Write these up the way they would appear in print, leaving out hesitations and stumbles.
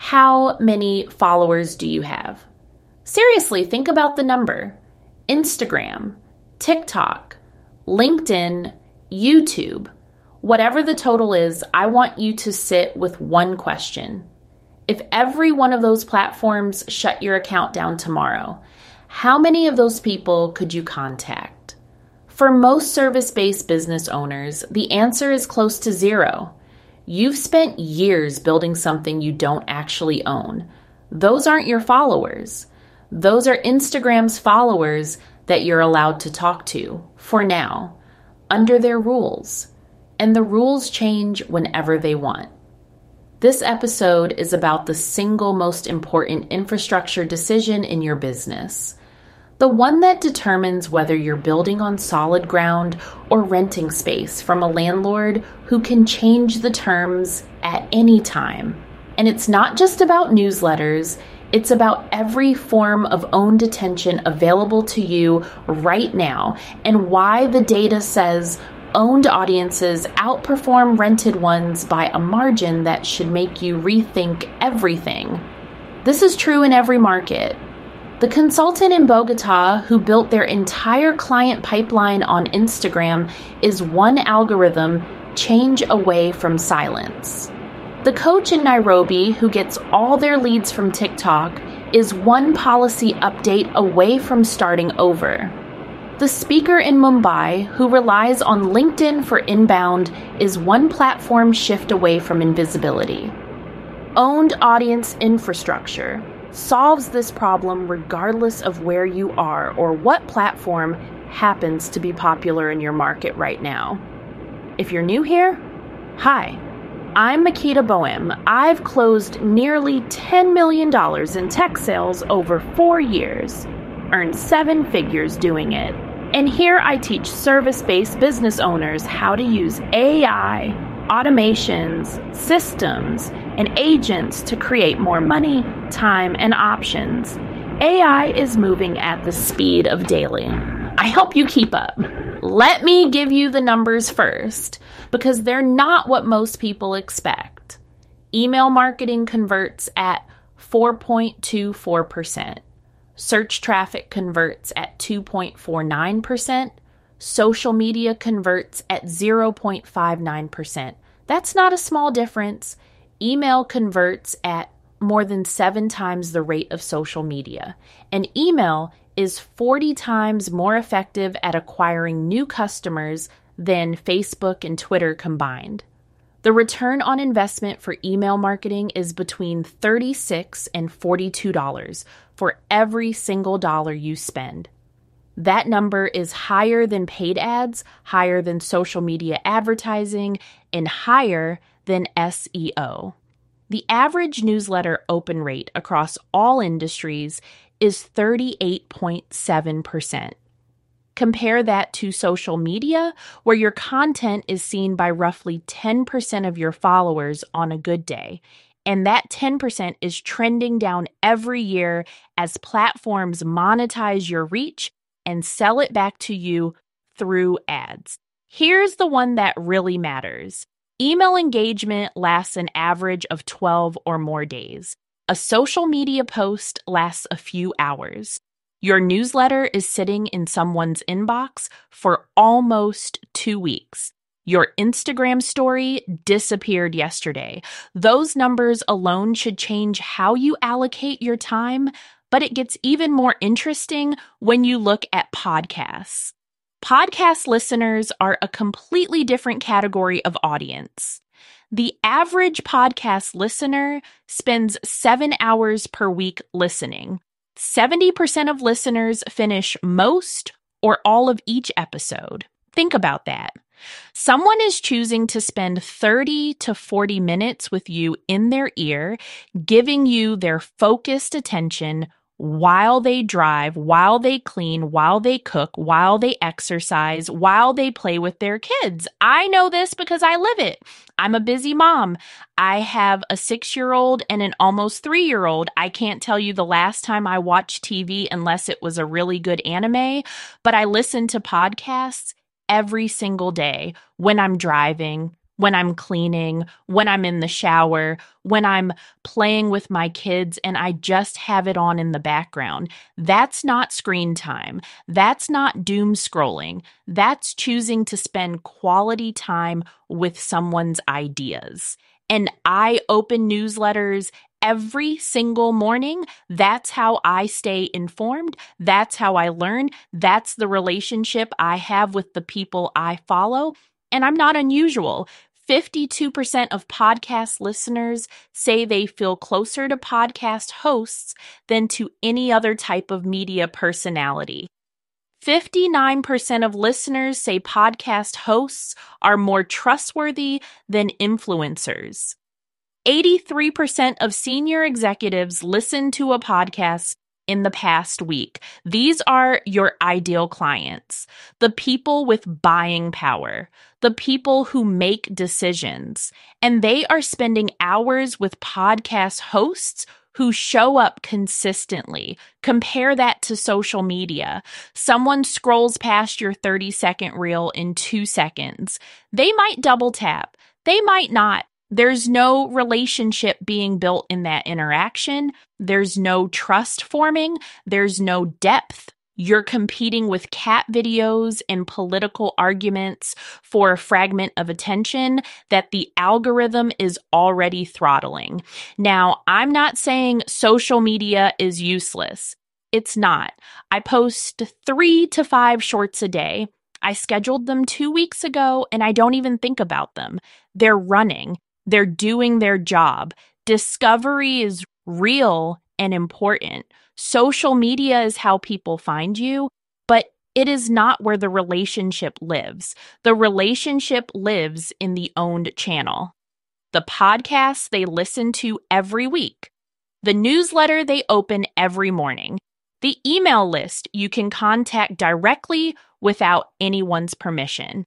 How many followers do you have? Seriously, think about the number. Instagram, TikTok, LinkedIn, YouTube. Whatever the total is, I want you to sit with one question. If every one of those platforms shut your account down tomorrow, how many of those people could you contact? For most service-based business owners, the answer is close to zero. You've spent years building something you don't actually own. Those aren't your followers. Those are Instagram's followers that you're allowed to talk to, for now, under their rules. And the rules change whenever they want. This episode is about the single most important infrastructure decision in your business. The one that determines whether you're building on solid ground or renting space from a landlord who can change the terms at any time. And it's not just about newsletters, it's about every form of owned attention available to you right now, and why the data says owned audiences outperform rented ones by a margin that should make you rethink everything. This is true in every market. The consultant in Bogota who built their entire client pipeline on Instagram is one algorithm change away from silence. The coach in Nairobi who gets all their leads from TikTok is one policy update away from starting over. The speaker in Mumbai who relies on LinkedIn for inbound is one platform shift away from invisibility. Owned audience infrastructure solves this problem regardless of where you are or what platform happens to be popular in your market right now. If you're new here, hi, I'm Makita Boehm. I've closed nearly $10 million in tech sales over 4 years, earned 7 figures doing it. And here I teach service-based business owners how to use AI, automations, systems, and agents to create more money, time, and options. AI is moving at the speed of daily. I hope you keep up. Let me give you the numbers first, because they're not what most people expect. Email marketing converts at 4.24%. Search traffic converts at 2.49%. Social media converts at 0.59%. That's not a small difference. Email converts at more than 7 times the rate of social media. And email is 40 times more effective at acquiring new customers than Facebook and Twitter combined. The return on investment for email marketing is between $36 and $42 for every single dollar you spend. That number is higher than paid ads, higher than social media advertising, and higher than SEO. The average newsletter open rate across all industries is 38.7%. Compare that to social media, where your content is seen by roughly 10% of your followers on a good day. And that 10% is trending down every year as platforms monetize your reach and sell it back to you through ads. Here's the one that really matters. Email engagement lasts an average of 12 or more days. A social media post lasts a few hours. Your newsletter is sitting in someone's inbox for almost 2 weeks. Your Instagram story disappeared yesterday. Those numbers alone should change how you allocate your time, but it gets even more interesting when you look at podcasts. Podcast listeners are a completely different category of audience. The average podcast listener spends 7 hours per week listening. 70% of listeners finish most or all of each episode. Think about that. Someone is choosing to spend 30 to 40 minutes with you in their ear, giving you their focused attention while they drive, while they clean, while they cook, while they exercise, while they play with their kids. I know this because I live it. I'm a busy mom. I have a 6-year-old and an almost 3-year-old. I can't tell you the last time I watched TV unless it was a really good anime, but I listen to podcasts every single day when I'm driving, when I'm cleaning, when I'm in the shower, when I'm playing with my kids and I just have it on in the background. That's not screen time. That's not doom scrolling. That's choosing to spend quality time with someone's ideas. And I open newsletters every single morning. That's how I stay informed. That's how I learn. That's the relationship I have with the people I follow. And I'm not unusual. 52% of podcast listeners say they feel closer to podcast hosts than to any other type of media personality. 59% of listeners say podcast hosts are more trustworthy than influencers. 83% of senior executives listen to a podcast in the past week. These are your ideal clients, the people with buying power, the people who make decisions, and they are spending hours with podcast hosts who show up consistently. Compare that to social media. Someone scrolls past your 30-second reel in 2 seconds. They might double tap. They might not. There's no relationship being built in that interaction. There's no trust forming. There's no depth. You're competing with cat videos and political arguments for a fragment of attention that the algorithm is already throttling. Now, I'm not saying social media is useless. It's not. I post 3 to 5 shorts a day. I scheduled them 2 weeks ago, and I don't even think about them. They're running. They're doing their job. Discovery is real and important. Social media is how people find you, but it is not where the relationship lives. The relationship lives in the owned channel. The podcasts they listen to every week. The newsletter they open every morning. The email list you can contact directly without anyone's permission.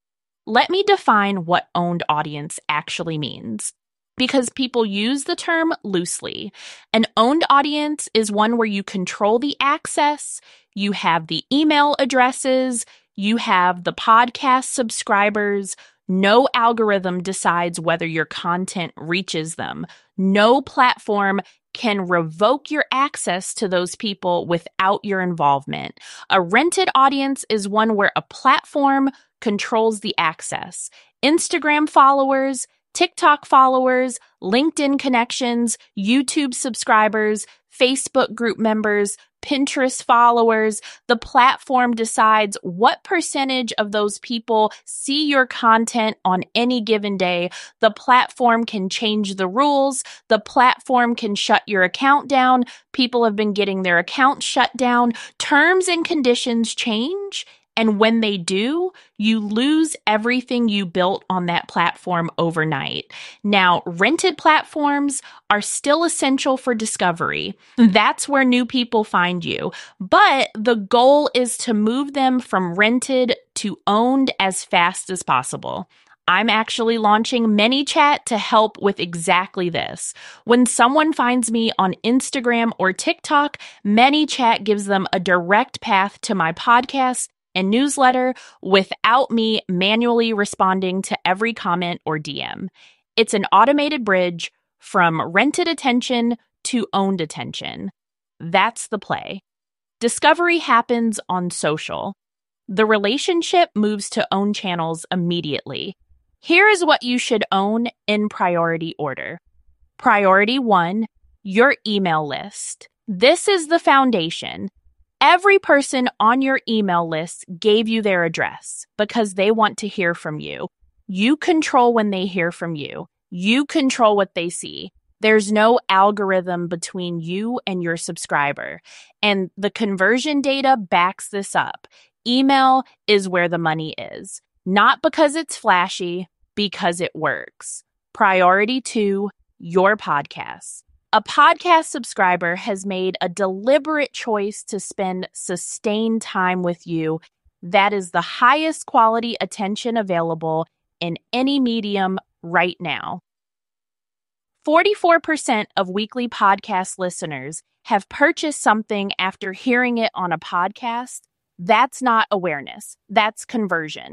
Let me define what owned audience actually means, because people use the term loosely. An owned audience is one where you control the access, you have the email addresses, you have the podcast subscribers. No algorithm decides whether your content reaches them. No platform can revoke your access to those people without your involvement. A rented audience is one where a platform controls the access. Instagram followers, TikTok followers, LinkedIn connections, YouTube subscribers, Facebook group members, Pinterest followers. The platform decides what percentage of those people see your content on any given day. The platform can change the rules. The platform can shut your account down. People have been getting their accounts shut down. Terms and conditions change. And when they do, you lose everything you built on that platform overnight. Now, rented platforms are still essential for discovery. That's where new people find you. But the goal is to move them from rented to owned as fast as possible. I'm actually launching ManyChat to help with exactly this. When someone finds me on Instagram or TikTok, ManyChat gives them a direct path to my podcast and newsletter without me manually responding to every comment or DM. It's an automated bridge from rented attention to owned attention. That's the play. Discovery happens on social. The relationship moves to own channels immediately. Here is what you should own in priority order. Priority 1, your email list. This is the foundation. Every person on your email list gave you their address because they want to hear from you. You control when they hear from you. You control what they see. There's no algorithm between you and your subscriber. And the conversion data backs this up. Email is where the money is. Not because it's flashy, because it works. Priority 2, your podcast. A podcast subscriber has made a deliberate choice to spend sustained time with you. That is the highest quality attention available in any medium right now. 44% of weekly podcast listeners have purchased something after hearing it on a podcast. That's not awareness. That's conversion.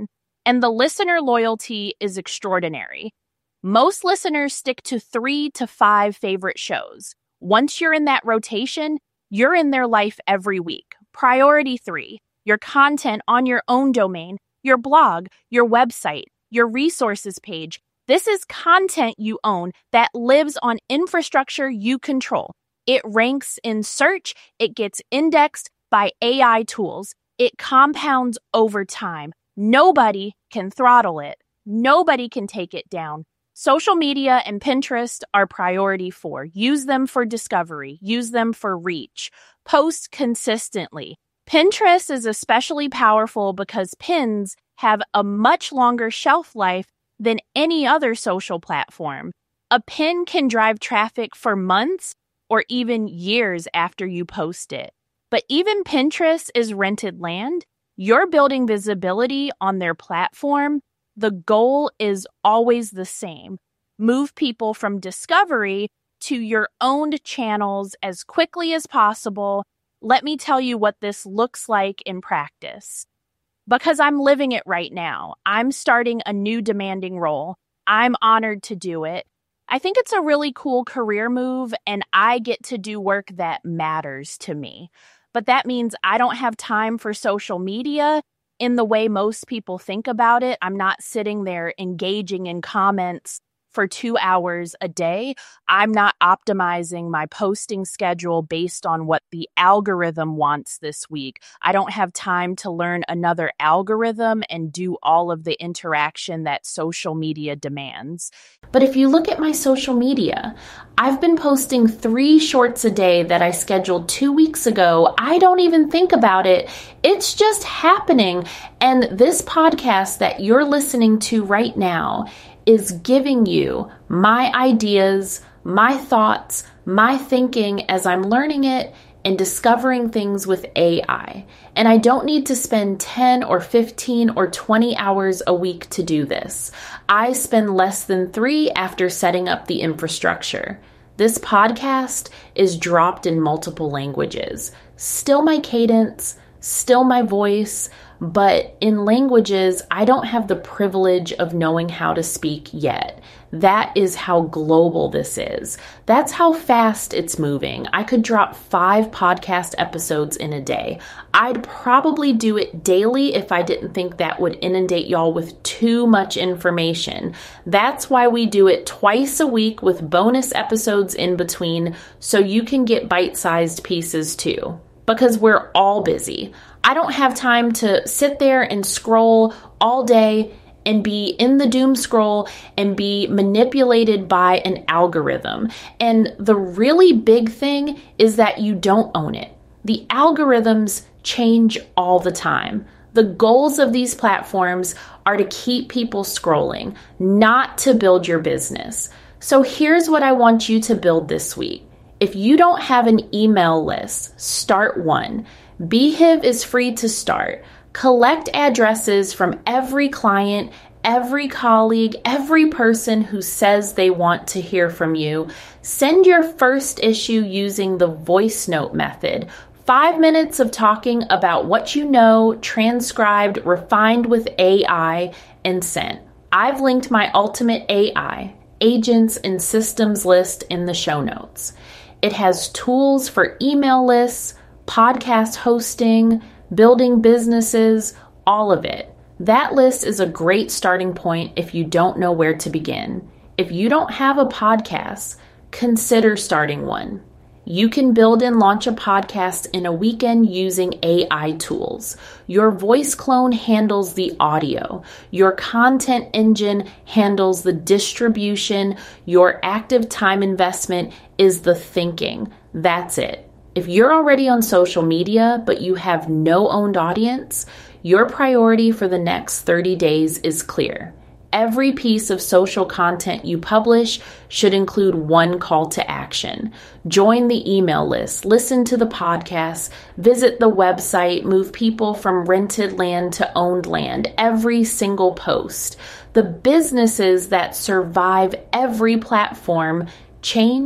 And the listener loyalty is extraordinary. Most listeners stick to 3 to 5 favorite shows. Once you're in that rotation, you're in their life every week. Priority 3, your content on your own domain, your blog, your website, your resources page. This is content you own that lives on infrastructure you control. It ranks in search. It gets indexed by AI tools. It compounds over time. Nobody can throttle it. Nobody can take it down. Social media and Pinterest are priority 4. Use them for discovery. Use them for reach. Post consistently. Pinterest is especially powerful because pins have a much longer shelf life than any other social platform. A pin can drive traffic for months or even years after you post it. But even Pinterest is rented land. You're building visibility on their platform. The goal is always the same. Move people from discovery to your owned channels as quickly as possible. Let me tell you what this looks like in practice. Because I'm living it right now. I'm starting a new demanding role. I'm honored to do it. I think it's a really cool career move, and I get to do work that matters to me. But that means I don't have time for social media in the way most people think about it. I'm not sitting there engaging in comments for 2 hours a day. I'm not optimizing my posting schedule based on what the algorithm wants this week. I don't have time to learn another algorithm and do all of the interaction that social media demands. But if you look at my social media, I've been posting 3 shorts a day that I scheduled 2 weeks ago. I don't even think about it. It's just happening. And this podcast that you're listening to right now is giving you my ideas, my thoughts, my thinking as I'm learning it and discovering things with AI. And I don't need to spend 10 or 15 or 20 hours a week to do this. I spend less than 3 after setting up the infrastructure. This podcast is dropped in multiple languages. Still my cadence, still my voice, but in languages I don't have the privilege of knowing how to speak yet. That is how global this is. That's how fast it's moving. I could drop 5 podcast episodes in a day. I'd probably do it daily if I didn't think that would inundate y'all with too much information. That's why we do it twice a week with bonus episodes in between, so you can get bite-sized pieces too. Because we're all busy. I don't have time to sit there and scroll all day and be in the doom scroll and be manipulated by an algorithm. And the really big thing is that you don't own it. The algorithms change all the time. The goals of these platforms are to keep people scrolling, not to build your business. So here's what I want you to build this week. If you don't have an email list, start one. Beehive is free to start. Collect addresses from every client, every colleague, every person who says they want to hear from you. Send your first issue using the voice note method. 5 minutes of talking about what you know, transcribed, refined with AI, and sent. I've linked my ultimate AI, agents, and systems list in the show notes. It has tools for email lists, podcast hosting, building businesses, all of it. That list is a great starting point if you don't know where to begin. If you don't have a podcast, consider starting one. You can build and launch a podcast in a weekend using AI tools. Your voice clone handles the audio. Your content engine handles the distribution. Your active time investment is the thinking. That's it. If you're already on social media, but you have no owned audience, your priority for the next 30 days is clear. Every piece of social content you publish should include one call to action. Join the email list, listen to the podcast, visit the website, move people from rented land to owned land, every single post. The businesses that survive every platform change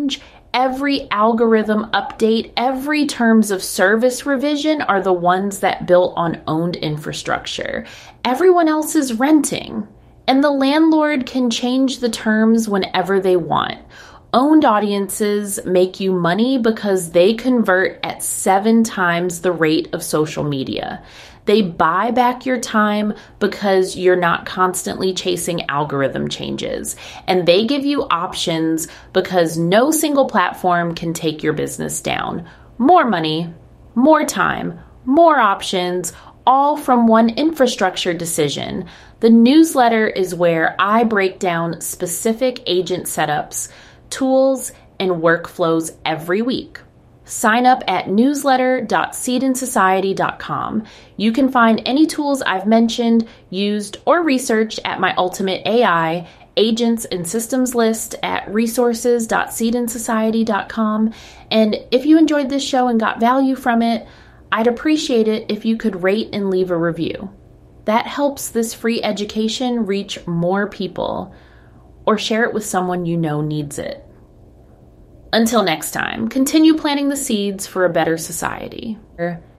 Every algorithm update, every terms of service revision are the ones that built on owned infrastructure. Everyone else is renting, and the landlord can change the terms whenever they want. Owned audiences make you money because they convert at 7 times the rate of social media. They buy back your time because you're not constantly chasing algorithm changes. And they give you options because no single platform can take your business down. More money, more time, more options, all from one infrastructure decision. The newsletter is where I break down specific agent setups, tools, and workflows every week. Sign up at newsletter.seedandsociety.com. You can find any tools I've mentioned, used, or researched at my Ultimate AI, agents, and systems list at resources.seedandsociety.com. And if you enjoyed this show and got value from it, I'd appreciate it if you could rate and leave a review. That helps this free education reach more people, or share it with someone you know needs it. Until next time, continue planting the seeds for a better society.